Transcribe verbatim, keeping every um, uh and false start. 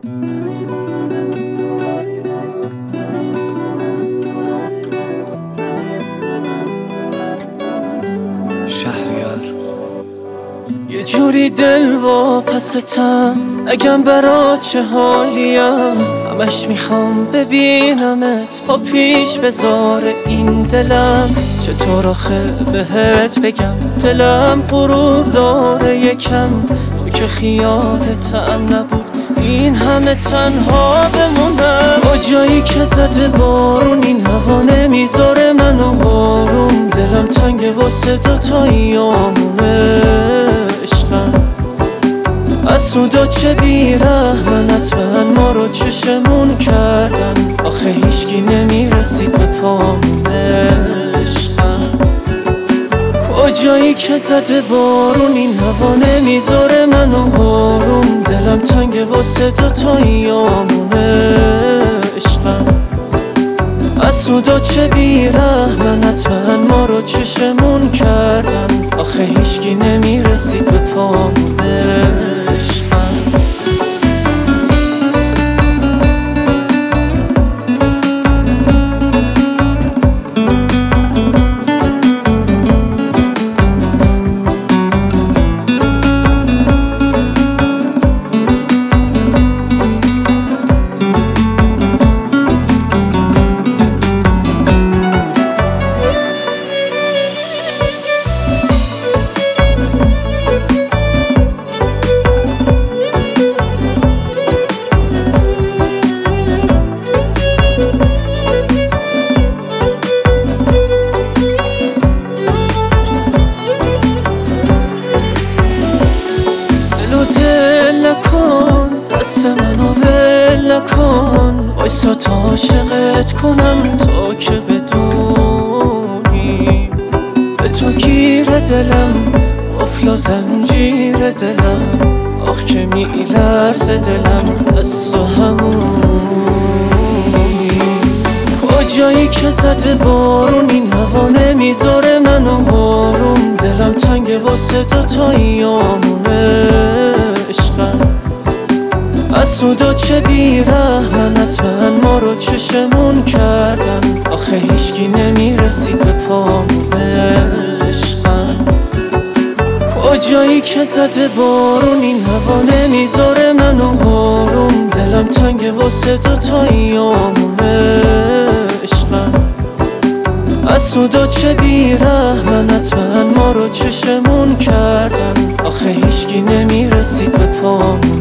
شهریار یه جوری دل واپستم نگم برا چه حالیم، همش میخوام ببینمت با پیش بذار این دلم. چطور آخه بهت بگم دلم غرور داره یکم، تو که خیالت نبود این همه تنها بمونم. جایی که زده بارون این هوا نمیذاره منو آروم، دلم تنگه واسه دوتایی آمونه عشقم. از سودا چه بیرحمنت من ما رو چشمون کردن، آخه هیچکی نمیرسید به پامونه عشقم. کجایی که زده بارون این هوا نمیذاره منو آروم، دلم تنگه واسه دوتایی آمونه عشقم. از سودا چه بیرحمنت من ما رو چشمون کردن، آخه هیچکی نمیرسید به پامونه عشقم. نکن دست منو ول نکن، وایسا تا عاشقت کنم تا که بدونی به تو گیر دلم قفل و زنجیر دلم، آخ که میلرزه دلم از تو همونی. کجایی که زده بارون این هوا نمیذاره منو آروم، دلم تنگه واسه دوتایی آمونه عشقم. از سودا چه بیرحمنت من ما رو چشمون کردن، آخه هیچکی نمیرسید به پامونه عشقم. کجایی که زده بارون این هوا نمیذاره منو آروم، دلم تنگه واسه دوتایی آمونه عشقم. از سودا چه بیرحمنت من ما رو چشمون کردن، آخه هیچکی نمیرسید به پامونه.